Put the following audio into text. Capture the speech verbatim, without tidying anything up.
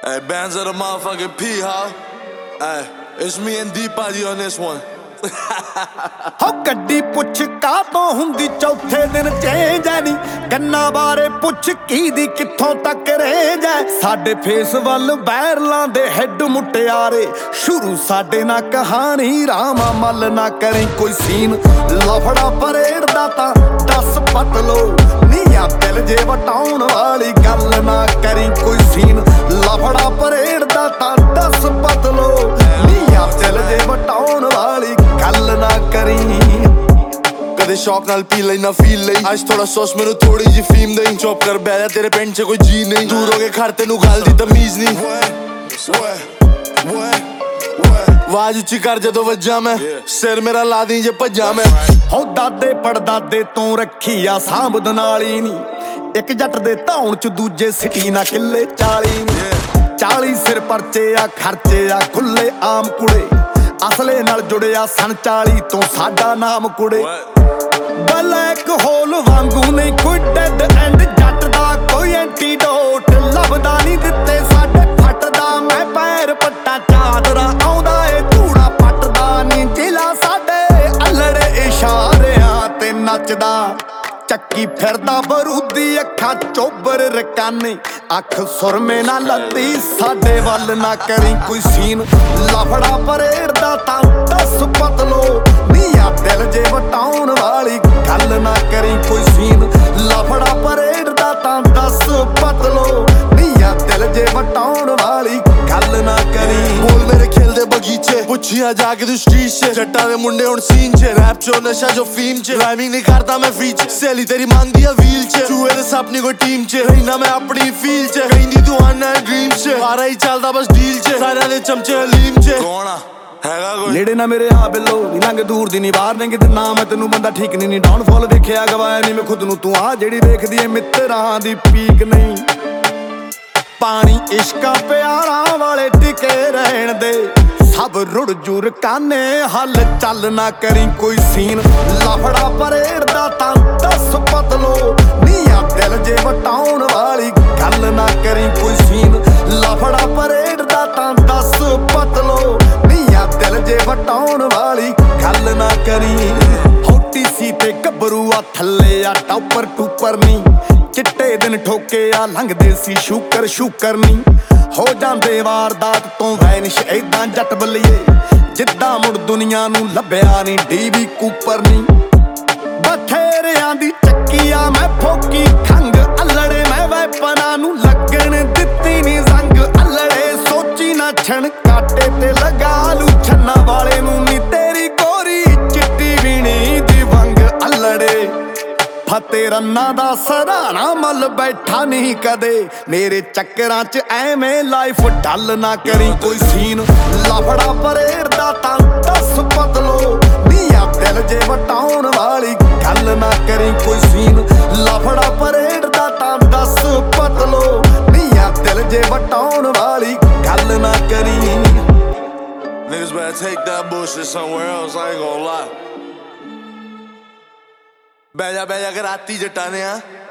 Hey, bands of the motherfucking P, huh? Hey, it's me and Deepa on this one. ਹੋ ਗੱਡੀ ਪੁੱਛ ਕਾਹਤੋਂ ਹੁੰਦੀ ਚੌਥੇ ਦਿਨ ਚੇਂਜ ਐ ਨੀ ਕੰਨਾਂ ਬਾਰੇ ਪੁੱਛ ਕੀ ਦੀ ਕਿੱਥੋਂ ਤੱਕ ਰੇਂਜ ਐ ਸਾਡੇ ਫੇਸ ਵੱਲ ਬੈਰਲਾਂ ਦੇ ਹੈਡ ਮੁਟਿਆਰੇ ਸ਼ੁਰੂ ਸਾਡੇ ਨਾਲ ਕਹਾਣੀ ਰਾਮਾ ਮੱਲ ਨਾ ਕਰੀ ਕੋਈ ਸੀਨ ਲਫੜਾ ਪਰੇਡ ਦਾ ਤਾਂ ਦੱਸ ਪਤ ਲੋ ਨੀਆਂ ਦਿਲ ਜੇ ਵਟਾਉਣ ਵਾਲੀ ਗੱਲ ਨਾ ਕਰੀ ਕੋਈ ਸੀਨ ਲਫੜਾ ਪਰੇਡ ਦਾ ਤਾਂ ਦੱਸ ਪਤ ਲੋ ਨੀਆਂ ਦਿਲ ਜੇ ਵਟਾਉਣ ਵਾਲੀ ਗੱਲ ਨਾ ਕਰੀ ਕਦੇ ਸ਼ੌਕ ਨਾਲ ਪੀ ਲਈ ਨਾ ਫੀਲ ਲਈ ਅੱਜ ਥੋੜਾ ਸੌਸ ਮੈਨੂੰ ਥੋੜੀ ਜੀ ਫੀਮ ਦੇਈ ਚੌਪ ਕਰ ਬੈਠਾ ਤੇਰੇ ਪਿੰਡ 'ਚ ਕੋਈ ਜੀ ਨਹੀਂ ਦੂਰ ਹੋ ਕੇ ਘਰ ਤੈਨੂੰ ਗੱਲ ਦੀ ਤਮੀਜ਼ ਨਹੀਂ ਆਵਾਜ਼ ਉੱਚੀ ਕਰ ਜਦੋਂ ਵੱਜਾਂ ਮੈਂ ਸਿਰ ਮੇਰਾ ਲਾ ਦੀ ਜੇ ਭੱਜਾਂ ਮੈਂ ਹੋ ਦਾਦੇ ਪੜਦਾਦੇ ਤੋਂ ਰੱਖੀ ਆ ਸਾਂਭਦ ਨਾਲੀ ਨੀ ਇੱਕ ਜੱਟ ਦੇ ਧੌਣ 'ਚ ਦੂਜੇ ਸਿਟੀ ਨਾ ਕਿੱਲੇ ਚਾਲੀ ਨੀ ਚਾਲੀ ਸਿਰ ਪਰਚੇ ਆ ਖਰਚੇ ਆ ਖੁੱਲੇ ਆਮ ਕੁੜੇ ਅਸਲੇ ਨਾਲ ਜੁੜਿਆ ਸਨ ਚਾਲੀ ਤੋਂ ਸਾਡਾ ਨਾਮ ਕੁੜੇ ਬਲੈਕ ਹੋਲ ਵਾਂਗੂ ਨਹੀਂ ਕੋਈ ਡੈਡ ਐਂਡ ਜੱਟ ਦਾ ਕੋਈ ਐਂਟੀਡੋਟ ਲੱਭਦਾ ਨਹੀਂ ਦਿੱਤੇ ਸਾਡੇ ਫੱਟਦਾ ਮੈਂ ਪੈਰ ਪੱਟਾ ਚਾਦਰਾ ਆਉਂਦਾ ਏ ਧੂੜਾ ਪੱਟਦਾ ਨਹੀਂ ਜ਼ਿਲ੍ਹਾ ਸਾਡੇ ਅਲੜੇ ਇਸ਼ਾਰਿਆਂ ਤੇ ਨੱਚਦਾ ਚੱਕੀ ਫਿਰਦਾ ਬਰੂਦੀ ਅੱਖਾਂ ਚੋਬਰ ਰਕਾਨੇ ਅੱਖ ਸੁਰਮੇ ਨਾ ਲੱਤੀ ਸਾਡੇ ਵੱਲ ਨਾ ਕਰੀ ਕੋਈ ਸੀਨ ਲਫੜਾ ਪਰੇਡ ਦਾ ਤਾਂ ਦੱਸ ਪਤਲੋ ਨੀਆਂ ਦਿਲ ਜੇ ਵਟਾਉਣ ਵਾਲੀ ਗੱਲ ਨਾ ਕਰੀ ਕੋਈ ਸੀਨ ਲਫੜਾ ਪਰੇਡ ਦਾ ਤਾਂ ਦੱਸ ਪਤਲੋ ਨੀਆਂ ਦਿਲ ਜੇ ਵਟਾਉਣ ਵਾਲੀ ਗੱਲ ਨਾ ਕਰੀ ਬੋਲ ਮੇਰੇ ਖੇਲਦੇ ਬਗੀਚੇ ਪੁੱਛੀਆਂ ਜਾ ਕੇ ਤੂੰ ਸਟਰੀਟ 'ਚ ਜੱਟਾਂ ਦੇ ਮੁੰਡੇ ਹੁਣ ਸੀਨ 'ਚ ਰੈਪ 'ਚੋਂ ਨਸ਼ਾ ਜੋ ਫੀਮ 'ਚ ਰਾਈਮਿੰਗ ਨਹੀਂ ਕਰਦਾ ਮੈਂ ਫ੍ਰੀ 'ਚ ਸਹੇਲੀ ਤੇਰੀ ਮੰਗਦੀ ਆ ਵੀਲ 'ਚ ਚੂਹੇ ਦੇ ਸੱਪ ਨਹੀਂ ਕੋਈ ਟੀਮ 'ਚ ਰਹਿਣਾ ਮੈਂ ਆਪਣੀ ਫੀਲ 'ਚ ਕਹਿੰਦੀ ਤੂੰ ਆਨਾ ਡ੍ਰੀਮ 'ਚ ਸਾਰਾ ਹੀ ਚੱਲਦਾ ਬਸ ਡੀਲ 'ਚ ਸਾਰਿਆਂ ਦੇ ਚਮਚੇ ਹਲੀਮ 'ਚ ਕੌਣ ਆ ਹੈਗਾ ਕੋਈ ਨੇੜੇ ਨਾ ਮੇਰੇ ਆ ਬਿੱਲੋ ਨੀ ਲੰਘ ਦੂਰ ਦੀ ਨੀ ਬਾਹਰ ਨੇ ਕਿਤੇ ਨਾ ਮੈਂ ਤੈਨੂੰ ਬੰਦਾ ਠੀਕ ਨਹੀਂ ਨੀ ਡਾਊਨਫਾਲ ਵੇਖਿਆ ਗਵਾਇਆ ਨਹੀਂ ਮੈਂ ਖੁਦ ਨੂੰ ਤੂੰ ਆ ਜਿਹੜੀ ਵੇਖਦੀ ਏ ਮਿੱਤਰਾਂ ਦੀ ਪੀਕ ਨਹੀਂ ਪਾਣੀ ਇਸ਼ਕਾਂ ਪਿਆਰਾਂ ਵਾਲੇ ਟਿਕੇ ਰਹਿਣ ਦੇ ਸਭ ਰੁੜ ਜੁਰ ਕਾਨੇ ਹੱਲ ਚੱਲ ਨਾ ਕਰੀ ਕੋਈ ਸੀਨ ਲਫੜਾ ਪਰੇਡ ਦਾ ਤਾਂ ਦੱਸ ਪਤਲੋ ਨੀਆਂ ਦਿਲ ਜੇ ਵਟਾਉਣ ਵਾਲੀ ਗੱਲ ਨਾ ਕਰੀ ਕੋਈ ਸੀਨ ਲਫੜਾ ਪਰੇਡ ਦਾ ਤਾਂ ਦੱਸ ਪਤਲੋ ਨੀਆਂ ਦਿਲ ਜੇ ਵਟਾਉਣ ਵਾਲੀ ਗੱਲ ਨਾ ਕਰੀ ਹੋਟੀ ਸੀ ਤੇ ਗੱਭਰੂ ਆ ਥੱਲੇ ਆ ਟੌਪਰ ਟੂਪਰ ਨੀ ਚਿੱਟੇ ਦਿਨ ਠੋਕੇ ਆ ਲੰਘਦੇ ਸੀ ਸ਼ੂਕਰ ਸ਼ੂਕਰ ਨੀ ਹੋ ਜਾਂਦੇ ਵਾਰਦਾਤ ਤੋਂ ਵੈਨਿਸ਼ ਏਦਾਂ ਜੱਟ ਬੱਲੀਏ ਜਿੱਦਾਂ ਮੁੜ ਦੁਨੀਆ ਨੂੰ ਲੱਭਿਆ ਨੀ ਡੀਵੀ ਕੂਪਰ ਨੀ ਬਥੇਰਿਆਂ ਦੀ ਚੱਕੀਆਂ ਮੈਂ ਫੋਕੀ ਖੰਗ ਅਲੜੇ ਮੈਂ ਵੈਪਨਾਂ ਨੂੰ ਲੱਗਣ ਦਿੱਤੀ ਨੀ ਜ਼ੰਗ ਅਲੜੇ ਸੋਚੀ ਨਾ ਛਣ ਕਾਟੇ ਤੇ ਲਗਾ ਲੂ ਛੰਨਾ ਵਾਲੇ ਨੂੰ ਨੀ ਤੇਰੀ ਗੋਰੀ ਚਿੱਟੀ ਵੀਣੀ ਦੀ ਵੰਗ ਅਲੜੇ ਫਤੇ ਰੰਨਾਂ ਦਾ ਸਰਾਣਾ ਮੱਲ ਬੈਠਾ ਨਹੀਂ ਕਦੇ ਮੇਰੇ ਚੱਕਰਾਂ 'ਚ ਐਵੇਂ ਲਾਈਫ ਢੱਲ ਨਾ ਕਰੀ ਕੋਈ ਸੀਨ ਲਫੜਾ ਪਰੇਡ ਦਾ ਤਾਂ ਦੱਸ ਪਤਲੋ ਨੀਆਂ ਦਿਲ ਜੇ ਵਟਾਉਣ ਵਾਲੀ ਗੱਲ ਨਾ ਕਰੀ ਕੋਈ ਸੀਨ ਲਫੜਾ ਪਰੇਡ ਦਾ ਤਾਂ ਦੱਸ ਪਤਲੋ ਨੀਆਂ ਦਿਲ ਜੇ ਵਟਾਉਣ ਵਾਲੀ ਗੱਲ ਨਾ ਕਰੀ Niggas better take that bullshit somewhere else, I ain't gonna lie ਬਹਿ ਜਾ ਬਹਿ ਜਾ ਕੇ ਰਾਤੀ ਜੱਟਾਂ ਨੇ ਆ